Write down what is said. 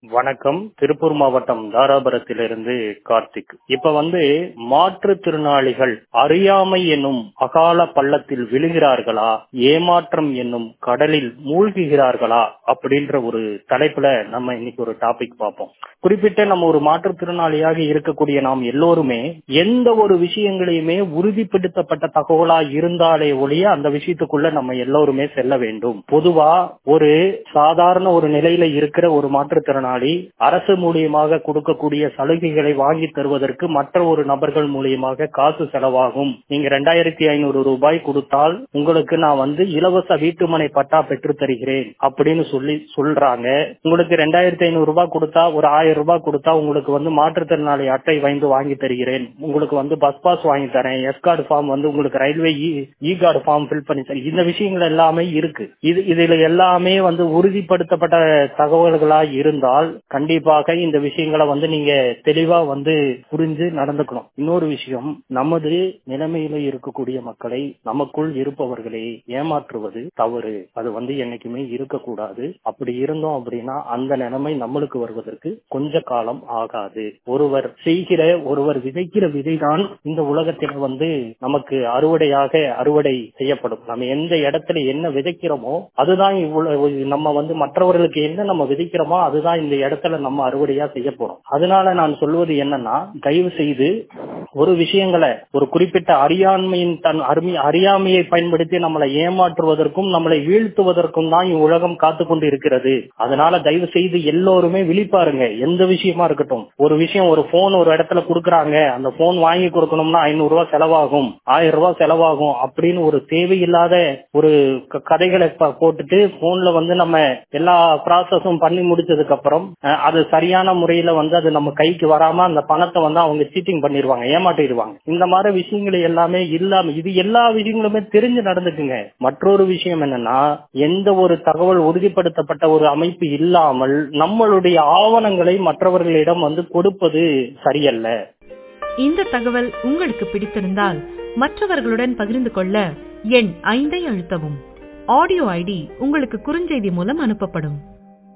வணக்கம். திருப்பூர் மாவட்டம் தாராபுரத்திலிருந்து கார்த்திக். இப்ப மாற்றுத்திறனாளிகள் அறியாமை என்னும் அகால பள்ளத்தில் விழுகிறார்களா, ஏமாற்றம் என்னும் கடலில் மூழ்குகிறார்களா அப்படின்ற ஒரு தலைப்புல நம்ம இன்னைக்கு ஒரு டாபிக் பார்ப்போம். குறிப்பிட்ட நம்ம ஒரு மாற்றுத்திறனாளியாக இருக்கக்கூடிய நாம் எல்லோருமே எந்த ஒரு விஷயங்களையுமே உறுதிப்படுத்தப்பட்ட தகவலா இருந்தாலே ஒழிய அந்த விஷயத்துக்குள்ள நம்ம எல்லோருமே செல்ல வேண்டும். பொதுவா ஒரு சாதாரண ஒரு நிலையில இருக்கிற ஒரு மாற்றுத்திறனாளி அரசு மூலியமாக கொடுக்கக்கூடிய சலுகைகளை வாங்கி தருவதற்கு மற்ற ஒரு நபர்கள் மூலியமாக காசு செலவாகும். நீங்க 2500 ரூபாய் கொடுத்தால் உங்களுக்கு நான் இலவச வீட்டுமனை பட்டா பெற்று தருகிறேன் அப்படின்னு சொல்றாங்க. உங்களுக்கு 2500 ரூபாய் கொடுத்தா, ஒரு 1000 ரூபாய் கொடுத்தா உங்களுக்கு மாற்றுத்திறனாளி அட்டை வாங்கி தருகிறேன், உங்களுக்கு பஸ் பாஸ் வாங்கி தரேன், எஸ் கார்டு ஃபார்ம் உங்களுக்கு railway E card form fill பண்ணி தரேன். இந்த விஷயங்கள் எல்லாமே இருக்கு. இதுல எல்லாமே உறுதிப்படுத்தப்பட்ட தகவல்களா இருந்தால் கண்டிப்பாக இந்த விஷயங்களை நீங்க தெளிவா புரிஞ்சு நடந்துக்கணும். இன்னொரு விஷயம், நமது நிலைமையில இருக்கக்கூடிய மக்களை, நமக்குள் இருப்பவர்களை ஏமாற்றுவது தவறு. அது என்னைக்குமே இருக்கக்கூடாது. அப்படி இருந்தோம் அப்படின்னா அந்த நிலைமை நம்மளுக்கு வருவதற்கு கொஞ்ச காலம் ஆகாது. ஒருவர் விதைக்கிற விதைதான் இந்த உலகத்தில் நமக்கு அறுவடை செய்யப்படும். நம்ம எந்த இடத்துல என்ன விதைக்கிறோமோ அதுதான் நம்ம மற்றவர்களுக்கு என்ன நம்ம விதைக்கிறோமோ அதுதான் இந்த இடத்துல நம்ம அறுவடையா செய்ய போறோம். அதனால நான் சொல்வது என்னன்னா, தயவு செய்து ஒரு விஷயங்களை, ஒரு குறிப்பிட்ட அறியாமையை பயன்படுத்தி நம்மளை ஏமாற்றுவதற்கும் நம்மளை வீழ்த்துவதற்கும் தான் உலகம் காத்து கொண்டு இருக்கிறது. அதனால தயவு செய்து எல்லோருமே விழிப்பாருங்க. எந்த விஷயமா இருக்கட்டும், ஒரு விஷயம், ஒரு போன் ஒரு இடத்துல கொடுக்கறாங்க, அந்த போன் வாங்கி கொடுக்கணும்னா 500 ரூபாய் செலவாகும், 1000 ரூபாய் செலவாகும் அப்படின்னு ஒரு தேவையில்லாத ஒரு கதைகளை போட்டுட்டு போன்ல நம்ம எல்லா ப்ராசஸும் பண்ணி முடிச்சதுக்கு அப்புறம் அது சரியான முறையில அது நம்ம கைக்கு வராம அந்த பணத்தை அவங்க சீட்டிங் பண்ணிடுவாங்க, ஏமாற்றிடுவாங்க. இந்த மாதிரி விஷயங்கள் எல்லாமே இல்லாம இது எல்லா விஷயங்களுமே தெரிஞ்சு நடந்துக்குங்க. மற்றொரு விஷயம் என்னன்னா, எந்த ஒரு தகவல் உறுதிப்படுத்தப்பட்ட ஒரு அமைப்பு இல்லாமல் நம்மளுடைய ஆவணங்களை மற்றவர்களிடம் கொடுப்பது சரியல்ல. இந்த தகவல் உங்களுக்கு பிடித்திருந்தால் மற்றவர்களுடன் பகிர்ந்து கொள்ள எண் 5 அழுத்தவும். ஆடியோ ஐடி உங்களுக்கு குறுஞ்செய்தி மூலம் அனுப்பப்படும்.